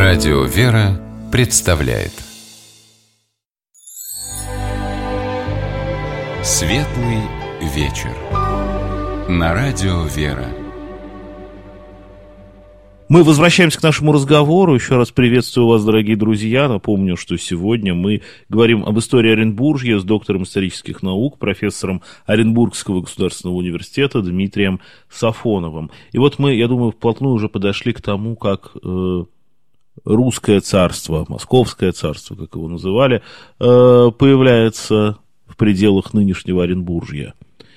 Радио «Вера» представляет Светлый вечер на Радио «Вера». Мы возвращаемся к нашему разговору. Еще раз приветствую вас, дорогие друзья. Напомню, что сегодня мы говорим об истории Оренбуржья с доктором исторических наук, профессором Оренбургского государственного университета Дмитрием Сафоновым. И вот мы, я думаю, вплотную уже подошли к тому, как русское царство, московское царство, как его называли, появляется в пределах нынешнего Оренбуржья.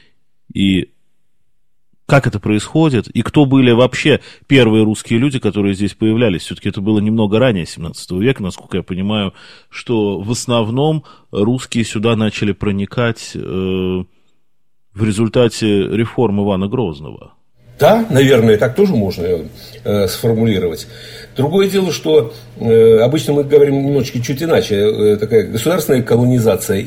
И как это происходит, и кто были вообще первые русские люди, которые здесь появлялись. Все-таки это было немного ранее 17 века, насколько я понимаю, что в основном русские сюда начали проникать в результате реформ Ивана Грозного. Да, наверное, так тоже можно сформулировать. Другое дело, что обычно мы говорим немножечко чуть иначе. Такая государственная колонизация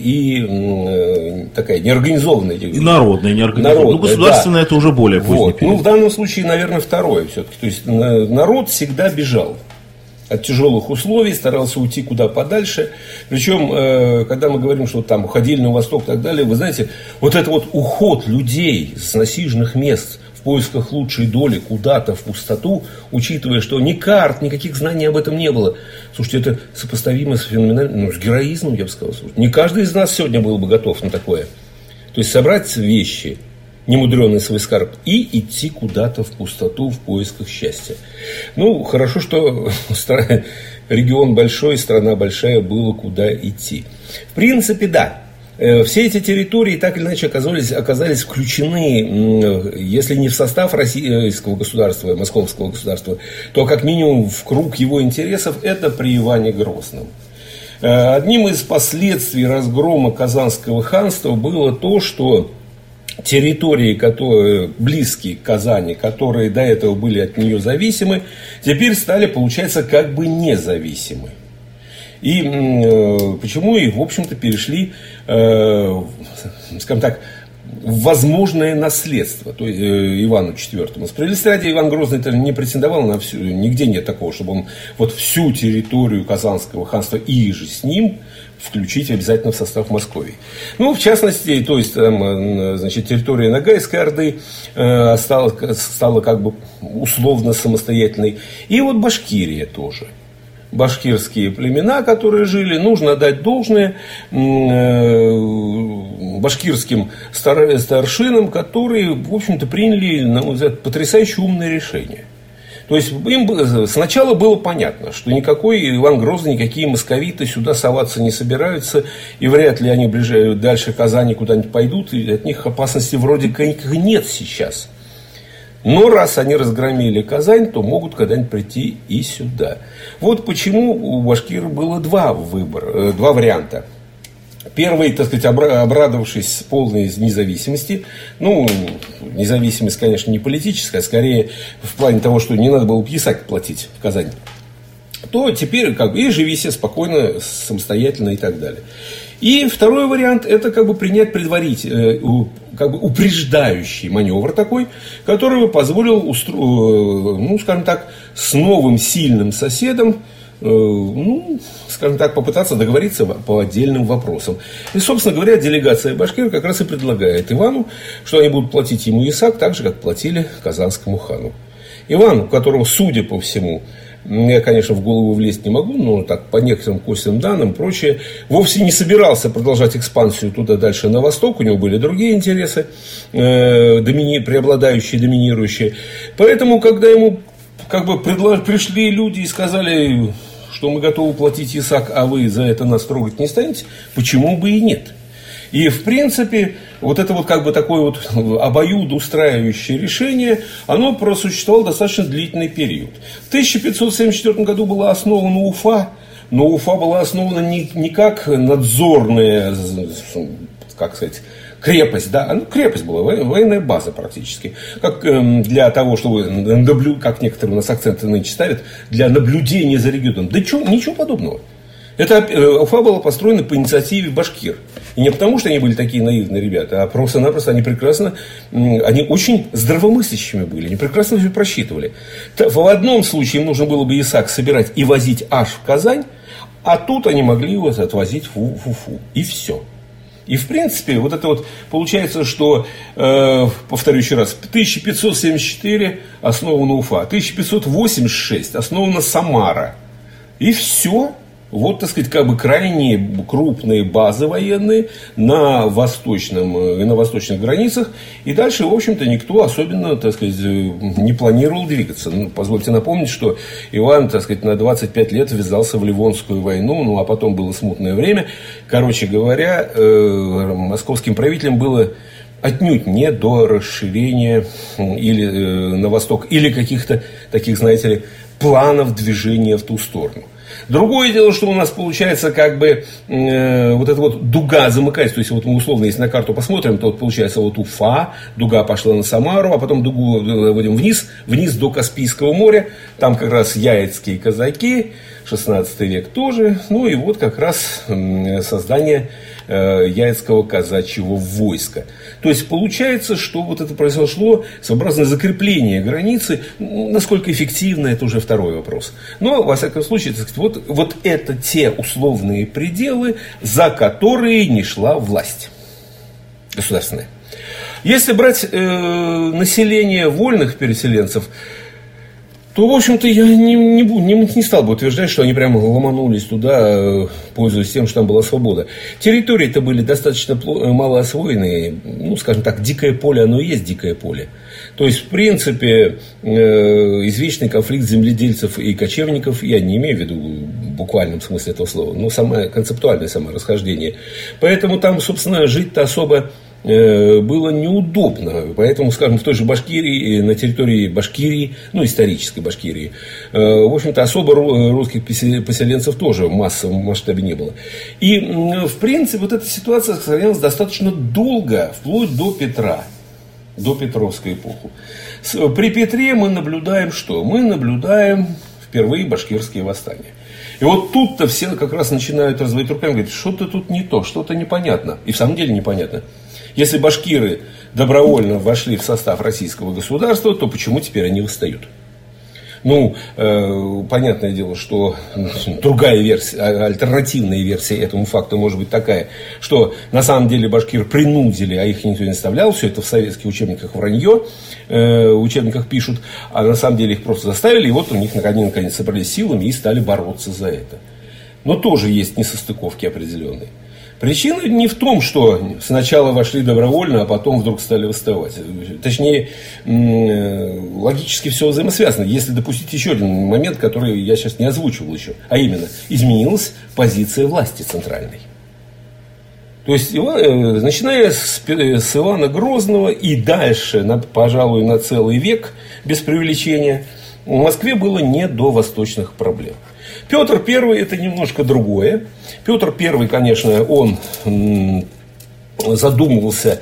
и такая неорганизованная. И народная, неорганизованная. Ну, государственная, да. Это уже более поздний период. Ну, в данном случае, наверное, второе все-таки. То есть народ всегда бежал от тяжелых условий, старался уйти куда подальше. Причем, когда мы говорим, что там уходили на восток и так далее, вы знаете, вот это вот уход людей с насиженных мест в поисках лучшей доли куда-то в пустоту, учитывая, что ни карт, никаких знаний об этом не было. Слушайте, это сопоставимо с феноменальным, с героизмом, я бы сказал. Слушайте, не каждый из нас сегодня был бы готов на такое. То есть собрать вещи, немудренный свой скарб, и идти куда-то в пустоту в поисках счастья. Ну, хорошо, что регион большой, страна большая, было куда идти. В принципе, да. Все эти территории так или иначе оказались включены, если не в состав российского государства, московского государства, то как минимум в круг его интересов, это при Иване Грозном. Одним из последствий разгрома Казанского ханства было то, что территории, которые близкие к Казани, которые до этого были от нее зависимы, теперь стали, получается, как бы независимы. И почему и, в общем-то, перешли, скажем так, в возможное наследство, то есть Ивану IV. Справедливости ради, Иван Грозный не претендовал на всю, нигде нет такого, чтобы он вот всю территорию Казанского ханства и же с ним включить обязательно в состав Московии. Ну, в частности, то есть, значит, территория Ногайской Орды стала как бы условно самостоятельной. И вот Башкирия тоже. Башкирские племена, которые жили, нужно отдать должное башкирским старшинам, которые, в общем-то, приняли, на мой взгляд, потрясающе умное решение. То есть им сначала было понятно, что никакой Иван Грозный, никакие московиты сюда соваться не собираются, и вряд ли они дальше Казани куда-нибудь пойдут, и от них опасности вроде как нет сейчас. Но раз они разгромили Казань, то могут когда-нибудь прийти и сюда. Вот почему у башкир было два варианта. Первый, так сказать, обрадовавшись полной независимости, ну, независимость, конечно, не политическая, а скорее в плане того, что не надо было пьесак платить в Казани, то теперь как бы и живи себе спокойно, самостоятельно и так далее. И второй вариант, это как бы принять как бы упреждающий маневр такой, который позволил, ну, скажем так, с новым сильным соседом, ну, скажем так, попытаться договориться по отдельным вопросам. И, собственно говоря, делегация башкир как раз и предлагает Ивану, что они будут платить ему ясак так же, как платили Казанскому хану. Иван, у которого, судя по всему, я, конечно, в голову влезть не могу, но так, по некоторым косвенным данным, прочее, вовсе не собирался продолжать экспансию туда дальше на восток, у него были другие интересы, преобладающие, доминирующие. Поэтому, когда ему как бы пришли люди и сказали, что мы готовы платить ясак, а вы за это нас трогать не станете, почему бы и нет? И, в принципе, вот это вот как бы такое вот обоюдоустраивающее решение, оно просуществовало достаточно длительный период. В 1574 году была основана Уфа, но Уфа была основана не как надзорная, как сказать, крепость, да, ну, крепость была, военная база практически, как для того, чтобы, как некоторые у нас акценты нынче ставят, для наблюдения за регионом. Да ничего подобного. Это Уфа была построена по инициативе башкир. И не потому, что они были такие наивные ребята, а просто-напросто они прекрасно, они очень здравомыслящими были, они прекрасно все просчитывали. В одном случае им нужно было бы ИСАК собирать и возить аж в Казань, а тут они могли его отвозить в Уфу. И все. И, в принципе, вот это вот получается, что, повторю еще раз, 1574 основана Уфа, 1586 основана Самара. И все. Вот, так сказать, как бы крайне крупные базы военные на восточных границах. И дальше, в общем-то, никто особенно, так сказать, не планировал двигаться. Ну, позвольте напомнить, что Иван, так сказать, на 25 лет ввязался в Ливонскую войну, ну, а потом было смутное время. Короче говоря, московским правителям было отнюдь не до расширения или на восток, или каких-то таких, знаете ли, планов движения в ту сторону. Другое дело, что у нас получается как бы вот эта вот дуга замыкается. То есть, вот мы условно, если на карту посмотрим, то вот получается вот Уфа, дуга пошла на Самару, а потом дугу вводим вниз до Каспийского моря. Там как раз яицкие казаки, 16 век тоже. Ну и вот как раз создание яицкого казачьего войска. То есть получается, что вот это произошло своеобразное закрепление границы. Насколько эффективно, это уже второй вопрос. Но, во всяком случае, так сказать, вот это те условные пределы, за которые не шла власть государственная. Если брать население вольных переселенцев, то, в общем-то, я не стал бы утверждать, что они прямо ломанулись туда, пользуясь тем, что там была свобода. Территории-то были достаточно мало освоенные. Ну, скажем так, дикое поле, оно и есть дикое поле. То есть, в принципе, извечный конфликт земледельцев и кочевников, я не имею в виду в буквальном смысле этого слова, но концептуальное расхождение. Поэтому там, собственно, жить-то особо было неудобно. Поэтому, скажем, в той же Башкирии, на территории Башкирии, ну, исторической Башкирии, в общем-то, особо русских поселенцев тоже в массовом масштабе не было. И, в принципе, вот эта ситуация сохранялась достаточно долго, вплоть до Петра, до Петровской эпохи. При Петре мы наблюдаем что? Мы наблюдаем впервые башкирские восстания. И вот тут-то все как раз начинают разводить руками, говорят, что-то тут не то, что-то непонятно. И в самом деле непонятно. Если башкиры добровольно вошли в состав российского государства, то почему теперь они восстают? Ну, понятное дело, что другая версия, альтернативная версия этому факту может быть такая, что на самом деле башкир принудили, а их никто не заставлял, все это в советских учебниках вранье, в учебниках пишут, а на самом деле их просто заставили, и вот у них наконец собрались силами и стали бороться за это. Но тоже есть несостыковки определенные. Причина не в том, что сначала вошли добровольно, а потом вдруг стали восставать. Точнее, логически все взаимосвязано. Если допустить еще один момент, который я сейчас не озвучивал еще, а именно, изменилась позиция власти центральной. То есть, начиная с Ивана Грозного и дальше, пожалуй, на целый век, без преувеличения, в Москве было не до восточных проблем. Петр I это немножко другое. Петр I, конечно, он задумывался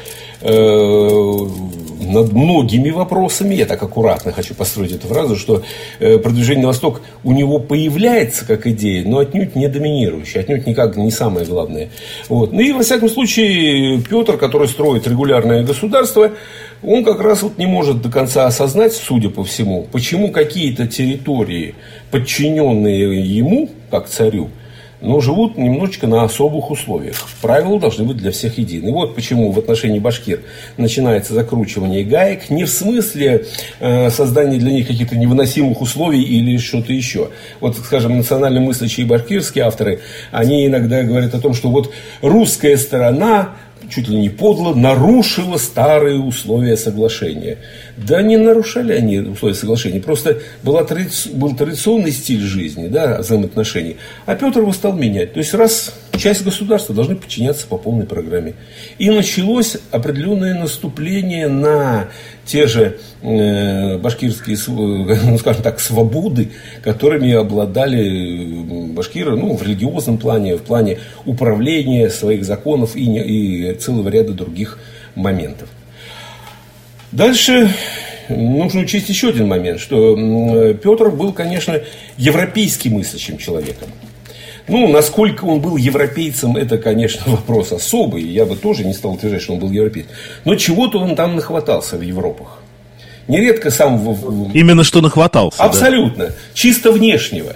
над многими вопросами. Я так аккуратно хочу построить эту фразу, что продвижение на восток у него появляется как идея, но отнюдь не доминирующая, отнюдь никак не самое главное. Вот. Ну и во всяком случае Петр, который строит регулярное государство, он как раз вот не может до конца осознать, судя по всему, почему какие-то территории, подчиненные ему, как царю, но живут немножечко на особых условиях. Правила должны быть для всех едины. Вот почему в отношении башкир начинается закручивание гаек не в смысле создания для них каких-то невыносимых условий или что-то еще. Вот, скажем, национально мыслящие башкирские авторы, они иногда говорят о том, что вот русская сторона чуть ли не подло нарушила старые условия соглашения. Да не нарушали они условия соглашения, просто был традиционный стиль жизни, да, взаимоотношений, а Петр его стал менять. То есть раз часть государства должны подчиняться по полной программе. И началось определенное наступление на те же башкирские, ну, скажем так, свободы, которыми обладали башкиры, ну, в религиозном плане, в плане управления своих законов и целого ряда других моментов. Дальше нужно учесть еще один момент, что Петр был, конечно, европейски мыслящим человеком. насколько он был европейцем, это, конечно, вопрос особый. Я бы тоже не стал утверждать, что он был европейцем. Но чего-то он там нахватался в Европах. Нередко сам... Именно что нахватался. Абсолютно. Да. Чисто внешнего.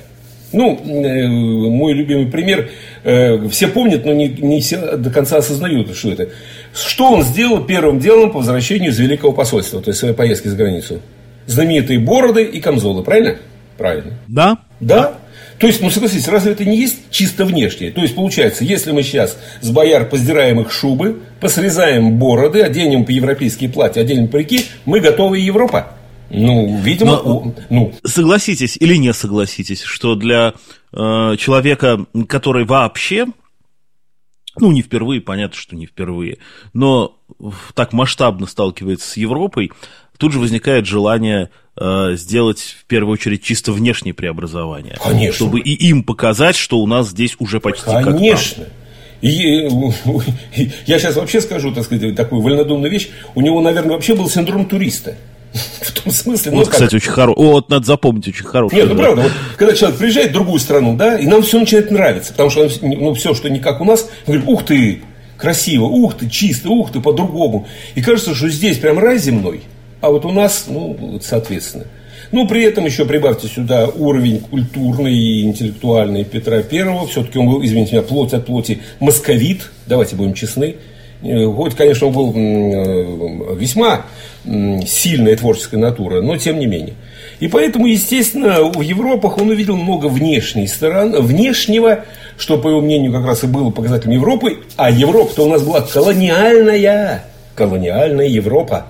Мой любимый пример, все помнят, но не все до конца осознают, что это. Что он сделал первым делом по возвращению из Великого посольства, то есть своей поездки за границу? Знаменитые бороды и камзолы, правильно? Правильно. Да. Да. То есть, согласитесь, разве это не есть чисто внешнее? То есть, получается, если мы сейчас с бояр поздираем их шубы, посрезаем бороды, оденем по-европейские платья, оденем парики, мы готовы Европа. Видимо... Согласитесь или не согласитесь, что для человека, который вообще, не впервые, понятно, что не впервые, но так масштабно сталкивается с Европой, тут же возникает желание сделать, в первую очередь, чисто внешнее преобразование. Конечно. Чтобы и им показать, что у нас здесь уже почти как там. Конечно. И я сейчас вообще скажу, так сказать, такую вольнодумную вещь. У него, наверное, вообще был синдром туриста. В том смысле... Кстати, очень хороший. Надо запомнить, очень хороший. Нет, правда. Когда человек приезжает в другую страну, да, и нам все начинает нравиться. Потому что все, что не как у нас, мы говорим, ух ты, красиво, ух ты, чисто, ух ты, по-другому. И кажется, что здесь прям рай земной. А вот у нас, соответственно. При этом еще прибавьте сюда уровень культурный и интеллектуальный Петра I. Все-таки он был, извините меня, плоть от плоти московит. Давайте будем честны. Хоть, конечно, он был весьма сильная творческая натура, но тем не менее. И поэтому, естественно, в Европах он увидел много внешнего, что, по его мнению, как раз и было показателем Европы. А Европа-то у нас была колониальная Европа.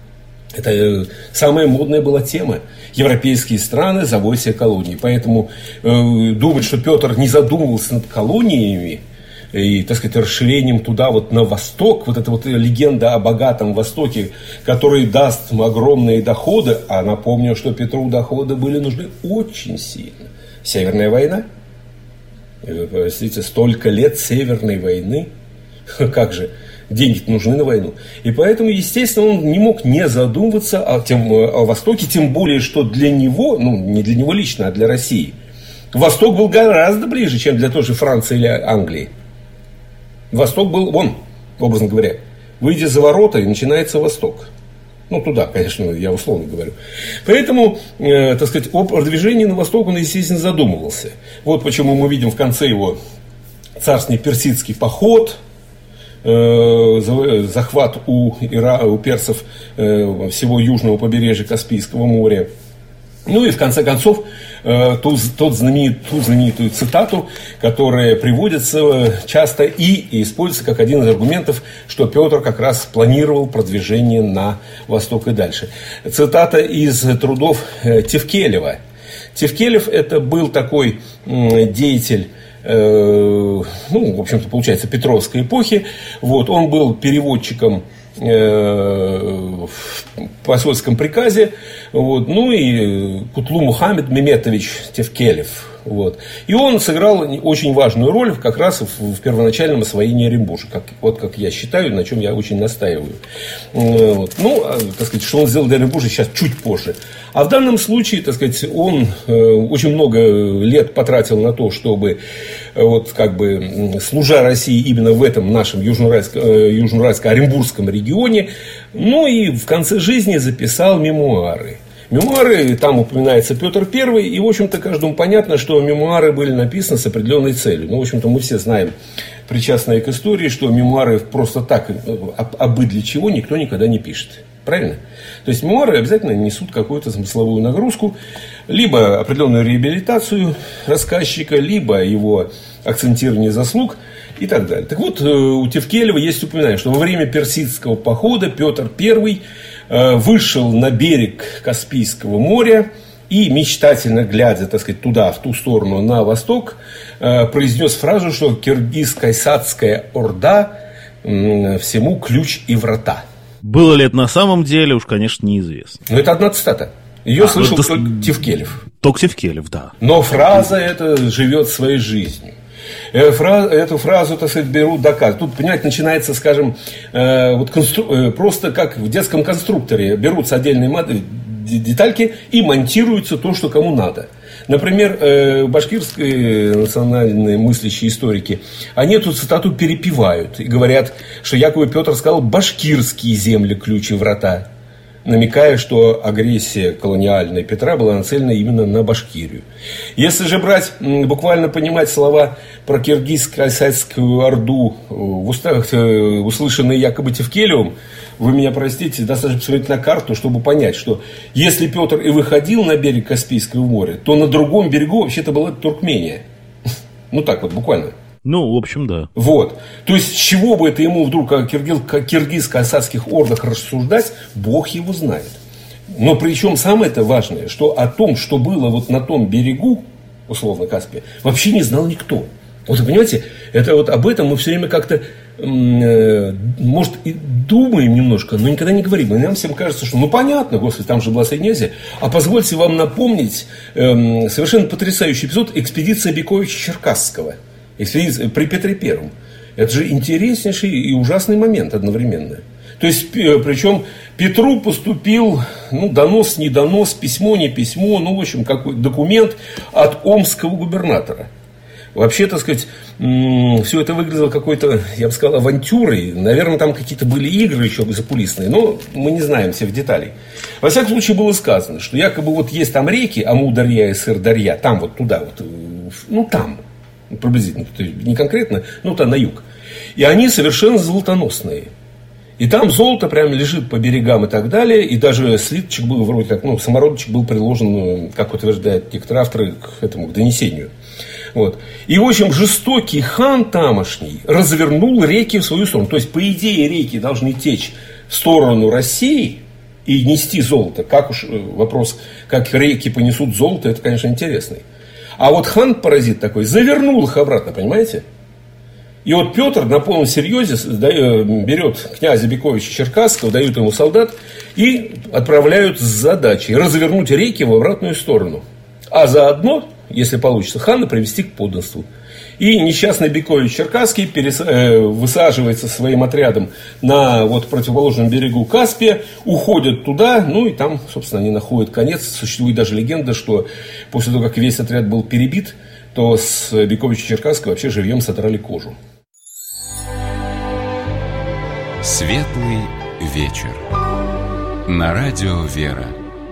Это самая модная была тема. Европейские страны заводят себе колонии. Поэтому думать, что Петр не задумывался над колониями и, так сказать, расширением туда вот на восток, вот эта вот легенда о богатом Востоке, который даст огромные доходы, а напомню, что Петру доходы были нужны очень сильно. Северная война. Простите, столько лет Северной войны. Как же? Деньги нужны на войну. И поэтому, естественно, он не мог не задумываться о Востоке, тем более, что для него, не для него лично, а для России, Восток был гораздо ближе, чем для той же Франции или Англии. Восток был, образно говоря, выйдя за ворота, и начинается Восток. Туда, конечно, я условно говорю. Поэтому, так сказать, о продвижении на Восток он, естественно, задумывался. Вот почему мы видим в конце его царственный персидский поход, захват у персов всего южного побережья Каспийского моря. И в конце концов ту знаменитую цитату, которая приводится часто и используется как один из аргументов, что Петр как раз планировал продвижение на восток и дальше. Цитата из трудов Тевкелева. Тевкелев это был такой деятель, в общем-то, получается, Петровской эпохи. Он был переводчиком в посольском приказе. И Кутлу Мухаммед Меметович Тевкелев. И он сыграл очень важную роль как раз в первоначальном освоении Оренбуржа, как я считаю, на чем я очень настаиваю. Так сказать, что он сделал для Оренбуржа сейчас чуть позже. А в данном случае, так сказать, он очень много лет потратил на то, чтобы, служа России именно в этом нашем южноуральско-оренбургском регионе, и в конце жизни записал мемуары. Мемуары, там упоминается Петр I, и, в общем-то, каждому понятно, что мемуары были написаны с определенной целью. В общем-то, мы все знаем, причастные к истории, что мемуары просто так, абы для чего, никто никогда не пишет. Правильно? То есть, мемуары обязательно несут какую-то смысловую нагрузку, либо определенную реабилитацию рассказчика, либо его акцентирование заслуг и так далее. Так вот, у Тевкелева есть упоминание, что во время персидского похода Петр I вышел на берег Каспийского моря и, мечтательно глядя, так сказать, туда, в ту сторону, на восток, произнес фразу, что киргиз-кайсацкая орда всему ключ и врата. Было ли это на самом деле, уж, конечно, неизвестно. Но это одна цитата. Ее слышал только Тевкелев. Только Тевкелев, да. Но фраза эта живет своей жизнью. Эту фразу, так сказать, берут доказ. Тут, понимаете, начинается, скажем, просто как в детском конструкторе. Берутся отдельные детальки и монтируется то, что кому надо. Например, башкирские национальные мыслящие историки, они эту цитату перепевают и говорят, что якобы Петр сказал «башкирские земли ключ и врата», намекая, что агрессия колониальная Петра была нацелена именно на Башкирию. Если же брать, буквально понимать слова про киргизско-кайсайскую орду в устах, услышанные якобы Тевкелевым, вы меня простите, достаточно посмотреть на карту, чтобы понять, что если Петр и выходил на берег Каспийского моря, то на другом берегу вообще-то была Туркмения. Ну так вот, буквально. Ну, в общем, да. Вот. То есть, с чего бы это ему вдруг о киргиз-касатских ордах рассуждать, Бог его знает. Но причем самое-то важное, что о том, что было вот на том берегу, условно Каспия, вообще не знал никто. Вот вы понимаете, это вот об этом мы все время как-то, может, и думаем немножко, но никогда не говорим. И нам всем кажется, что ну понятно, Господи, там же была Средняя Азия. А позвольте вам напомнить совершенно потрясающий эпизод экспедиции Бековича-Черкасского. При Петре Первом. Это же интереснейший и ужасный момент одновременно. То есть, причем Петру поступил донос, не донос, письмо, не письмо, в общем, какой документ от омского губернатора. Вообще, так сказать, все это выглядело какой-то, я бы сказал, авантюрой. Наверное, там какие-то были игры еще закулисные, но мы не знаем всех деталей. Во всяком случае, было сказано, что якобы вот есть там реки, Амударья и Сырдарья, там вот туда вот, там. Приблизительно, то есть не конкретно, там на юг. И они совершенно золотоносные. И там золото прямо лежит по берегам и так далее. И даже слиточек был вроде как, самородочек был приложен, как утверждают некоторые авторы, к донесению. Вот. И, в общем, жестокий хан тамошний развернул реки в свою сторону. То есть, по идее, реки должны течь в сторону России и нести золото. Как уж вопрос, как реки понесут золото, это, конечно, интересный. А вот хан-паразит такой завернул их обратно, понимаете? И вот Петр на полном серьезе берет князя Бековича Черкасского, дают ему солдат и отправляют с задачей развернуть реки в обратную сторону. А заодно, если получится, хана привести к подданству. И несчастный Бекович Черкасский высаживается своим отрядом на противоположном берегу Каспия, уходят туда, и там, собственно, они находят конец. Существует даже легенда, что после того, как весь отряд был перебит, то с Бековича Черкасского вообще живьем содрали кожу. Светлый вечер. На радио «Вера».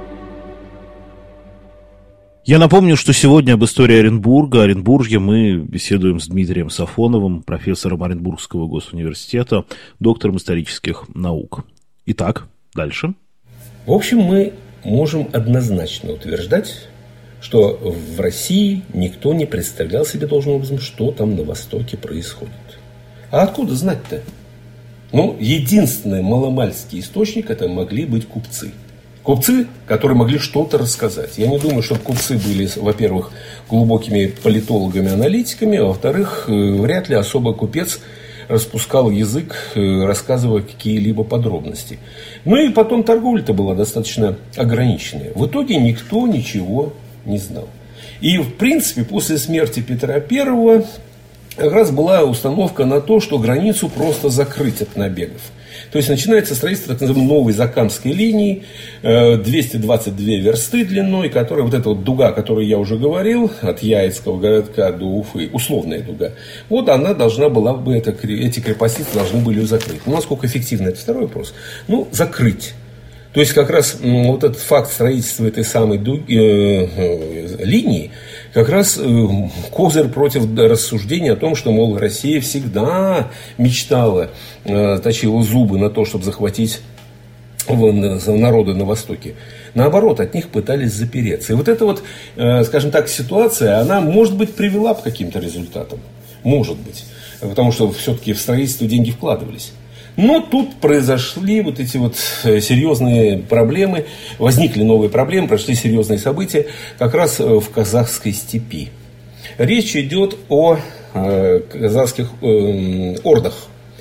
Я напомню, что сегодня об истории Оренбурга, Оренбуржья мы беседуем с Дмитрием Сафоновым, профессором Оренбургского госуниверситета, доктором исторических наук. Итак, дальше. В общем, мы можем однозначно утверждать, что в России никто не представлял себе должным образом, что там на Востоке происходит. А откуда знать-то? Единственный маломальский источник это могли быть купцы. Купцы, которые могли что-то рассказать. Я не думаю, что купцы были, во-первых, глубокими политологами-аналитиками, а во-вторых, вряд ли особо купец распускал язык, рассказывая какие-либо подробности. И потом торговля-то была достаточно ограниченная. В итоге никто ничего не знал. И, в принципе, после смерти Петра I как раз была установка на то, что границу просто закрыть от набегов. То есть, начинается строительство так называемой новой Закамской линии, 222 версты длиной, которая, вот эта дуга, о которой я уже говорил, от Яицкого городка до Уфы, условная дуга, она должна была бы, эти крепости должны были ее закрыть. Насколько эффективно, это второй вопрос. Закрыть. То есть, как раз вот этот факт строительства этой самой линии, как раз козырь против рассуждения о том, что, мол, Россия всегда мечтала, точила зубы на то, чтобы захватить народы на Востоке. Наоборот, от них пытались запереться. И вот эта скажем так, ситуация, она, может быть, привела к каким-то результатам. Может быть. Потому что все-таки в строительство деньги вкладывались. Но тут произошли эти серьезные проблемы, возникли новые проблемы, прошли серьезные события как раз в казахской степи. Речь идет о казахских ордах.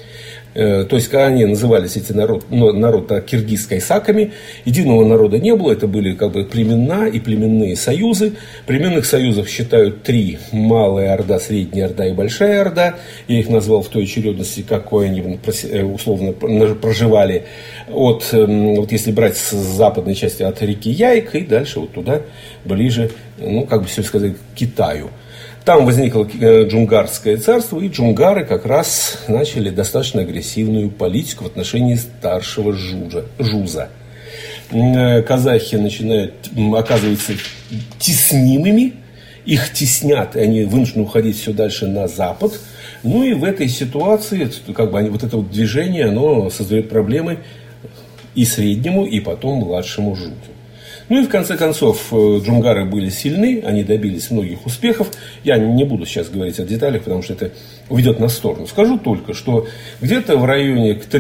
То есть, когда они назывались, эти народ киргиз-кайсаками, единого народа не было, это были как бы племена и племенные союзы. Племенных союзов считают 3: Малая Орда, Средняя Орда и Большая Орда. Я их назвал в той очередности, какой они условно проживали. Вот если брать с западной части от реки Яйк и дальше вот туда, ближе, как бы все сказать, к Китаю. Там возникло Джунгарское царство, и джунгары как раз начали достаточно агрессивную политику в отношении старшего жуза. Казахи начинают оказываться теснимыми, их теснят, и они вынуждены уходить все дальше на запад. Ну и в этой ситуации как бы вот это вот движение, оно создает проблемы и среднему, и потом младшему жузу. Ну и в конце концов джунгары были сильны, они добились многих успехов. Я не буду сейчас говорить о деталях, потому что это уведет нас в сторону. Скажу только, что где-то в районе к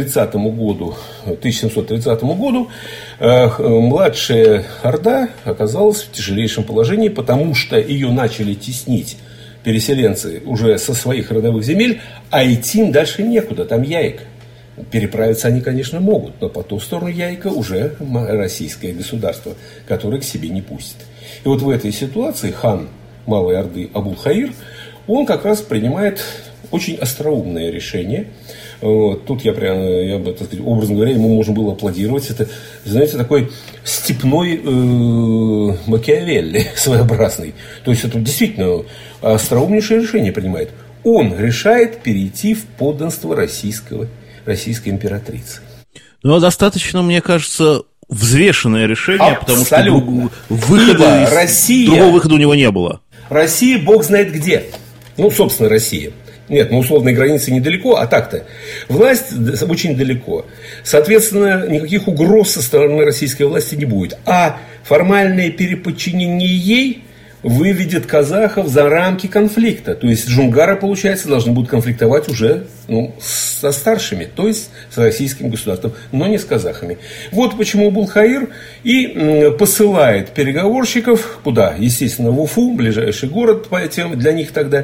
1730 году младшая Орда оказалась в тяжелейшем положении, потому что ее начали теснить переселенцы уже со своих родовых земель, а идти им дальше некуда, там Яйк. Переправиться они, конечно, могут, но по ту сторону Яйка уже российское государство, которое к себе не пустит. И вот в этой ситуации хан Малой Орды Абул-Хаир, он как раз принимает очень остроумное решение. Вот, тут я бы, так сказать, образно говоря, ему можно было аплодировать. Это, знаете, такой степной Макиавелли своеобразный. То есть это действительно остроумнейшее решение принимает. Он решает перейти в подданство российской императрицы. Ну, достаточно, мне кажется, взвешенное решение, потому что другого выхода у него не было. Россия бог знает где. Собственно, Россия. Нет, условные границы недалеко, а так-то. Власть очень далеко. Соответственно, никаких угроз со стороны российской власти не будет. А формальное переподчинение ей выведет казахов за рамки конфликта. То есть джунгары, получается, должны будут конфликтовать уже со старшими, то есть с российским государством, но не с казахами. Вот почему Абул-Хаир и посылает переговорщиков куда? Естественно, в Уфу, ближайший город для них тогда,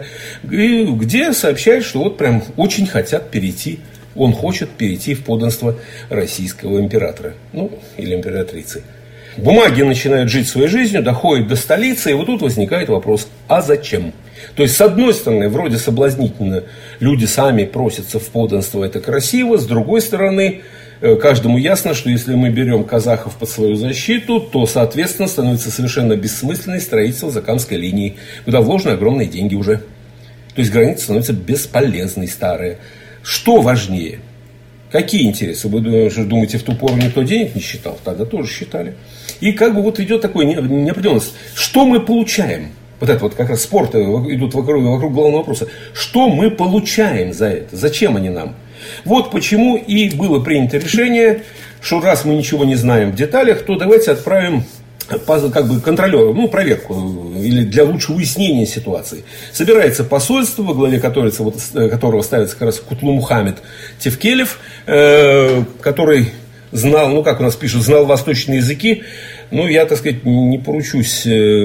где сообщает, что вот прям очень хотят перейти. Он хочет перейти в подданство российского императора, или императрицы. Бумаги начинают жить своей жизнью, доходят до столицы, и вот тут возникает вопрос, а зачем? То есть, с одной стороны, вроде соблазнительно, люди сами просятся в подданство, это красиво, с другой стороны, каждому ясно, что если мы берем казахов под свою защиту, то, соответственно, становится совершенно бессмысленной строительство Закамской линии, куда вложены огромные деньги уже. То есть, граница становится бесполезной, старая. Что важнее? Какие интересы? Вы думаете, в ту пору никто денег не считал? Тогда тоже считали. И как бы вот идет такой неопределенность. Что мы получаем? Вот это вот как раз споры идут вокруг главного вопроса. Что мы получаем за это? Зачем они нам? Вот почему и было принято решение, что раз мы ничего не знаем в деталях, то давайте отправим как бы контролера, проверку, или для лучшего уяснения ситуации. Собирается посольство, во главе которого ставится как раз Кутлу Мухаммед Тевкелев, который знал, как у нас пишут, знал восточные языки. Я, так сказать, не поручусь,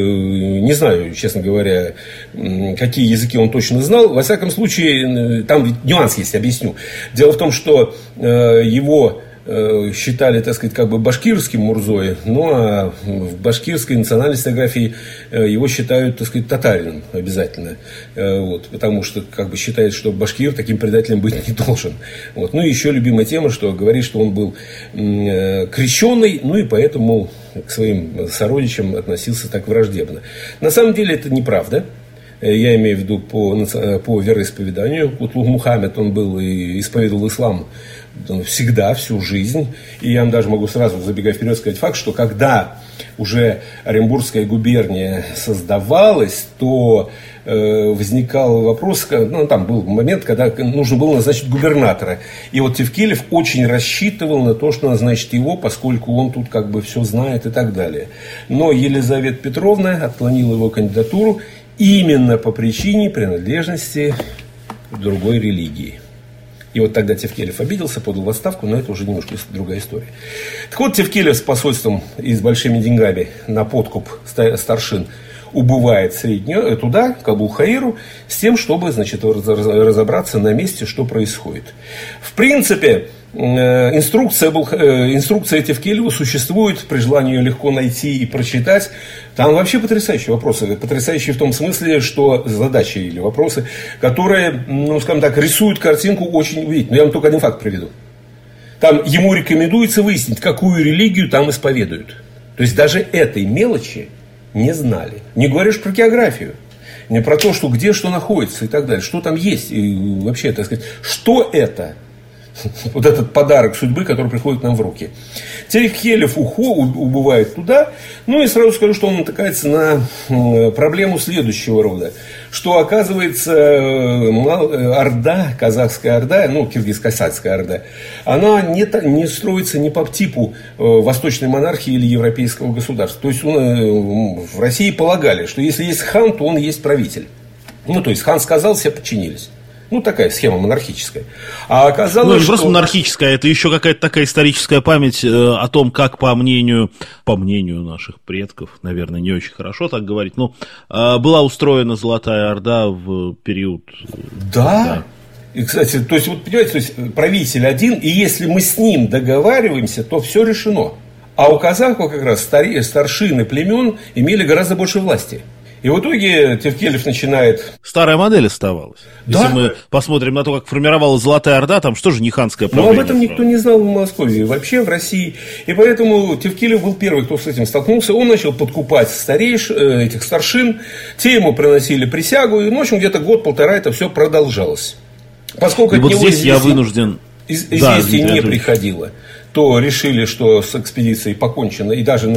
не знаю, честно говоря, какие языки он точно знал. Во всяком случае, там нюанс есть, объясню. Дело в том, что его считали, так сказать, как бы башкирским Мурзой, а в башкирской национальной историографии его считают, так сказать, татарином обязательно. Потому что как бы считают, что башкир таким предателем быть не должен. И еще любимая тема, что говорит, что он был крещеный, и поэтому к своим сородичам относился так враждебно. На самом деле это неправда. Я имею в виду по вероисповеданию. Кутлу Мухаммед, он был и исповедовал ислам всегда, всю жизнь. И я вам даже могу сразу, забегая вперед, сказать факт, что когда уже Оренбургская губерния создавалась, то возникал вопрос, там был момент, когда нужно было назначить губернатора. И вот Тевкелев очень рассчитывал на то, что назначит его, поскольку он тут как бы все знает и так далее. Но Елизавета Петровна отклонила его кандидатуру именно по причине принадлежности к другой религии. И вот тогда Тевкелев обиделся, подал в отставку, но это уже немножко другая история. Так вот, Тевкелев с посольством и с большими деньгами на подкуп старшин, убывает туда, к Абу-Хаиру, с тем, чтобы, значит, разобраться на месте, что происходит. В принципе, инструкция Тевкелева существует, при желании ее легко найти и прочитать. Там вообще потрясающие вопросы. Потрясающие в том смысле, что задачи или вопросы, которые, скажем так, рисуют картинку очень удивительно. Я вам только один факт приведу. Там ему рекомендуется выяснить, какую религию там исповедуют. То есть даже этой мелочи не знали. Не говоришь про географию, не про то, что где что находится и так далее. Что там есть и вообще, так сказать, что это? Вот этот подарок судьбы, который приходит нам в руки. Тевкелев убывает туда. Ну и сразу скажу, что он натыкается на проблему следующего рода. Что оказывается Орда, казахская Орда, киргиз-касацкая Орда, она не строится не по типу восточной монархии или европейского государства. То есть в России полагали, что если есть хан, то он есть правитель. То есть хан сказал, все подчинились. Такая схема монархическая. А оказалось, не просто монархическая, это еще какая-то такая историческая память о том, как по мнению наших предков, наверное, не очень хорошо так говорить, но была устроена Золотая Орда в период... Да. И, кстати, то есть, понимаете, правитель один, и если мы с ним договариваемся, то все решено. А у казахов как раз старшины племен имели гораздо больше власти. И в итоге Тевкелев начинает... Старая модель оставалась. Да. Если мы посмотрим на то, как формировалась Золотая Орда, там что же не ханское правление? Но об этом никто не знал в Москве, вообще в России. И поэтому Тевкелев был первый, кто с этим столкнулся. Он начал подкупать этих старшин. Те ему приносили присягу. И, в общем, где-то год-полтора это все продолжалось. Поскольку и от вот него здесь я вынужден... известие не приходило, то решили, что с экспедицией покончено. И даже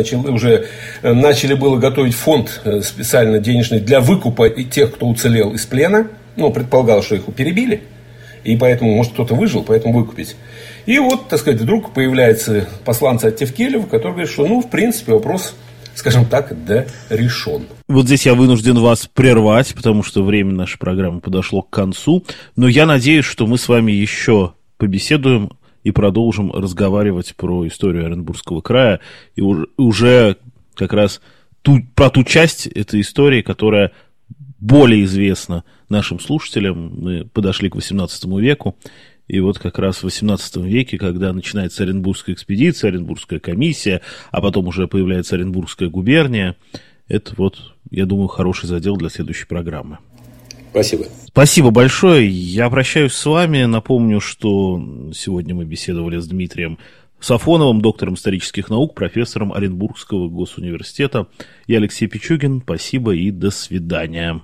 начали было готовить фонд специально денежный для выкупа тех, кто уцелел из плена. Предполагалось, что их перебили. И поэтому, может, кто-то выжил, поэтому выкупить. И вот, так сказать, вдруг появляются посланцы от Тевкелева, которые говорят, что, в принципе, вопрос, скажем так, решен. Вот здесь я вынужден вас прервать, потому что время нашей программы подошло к концу. Но я надеюсь, что мы с вами еще побеседуем и продолжим разговаривать про историю Оренбургского края. И уже как раз про ту часть этой истории, которая более известна нашим слушателям. Мы подошли к XVIII веку. И вот как раз в XVIII веке, когда начинается Оренбургская экспедиция, Оренбургская комиссия, а потом уже появляется Оренбургская губерния, это я думаю, хороший задел для следующей программы. Спасибо. Спасибо большое. Я прощаюсь с вами. Напомню, что сегодня мы беседовали с Дмитрием Сафоновым, доктором исторических наук, профессором Оренбургского госуниверситета. Я Алексей Пичугин. Спасибо и до свидания.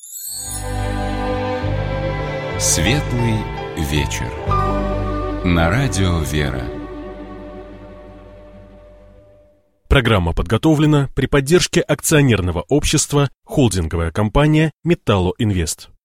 Светлый вечер. На радио «Вера». Программа подготовлена при поддержке акционерного общества «Холдинговая компания Металлоинвест».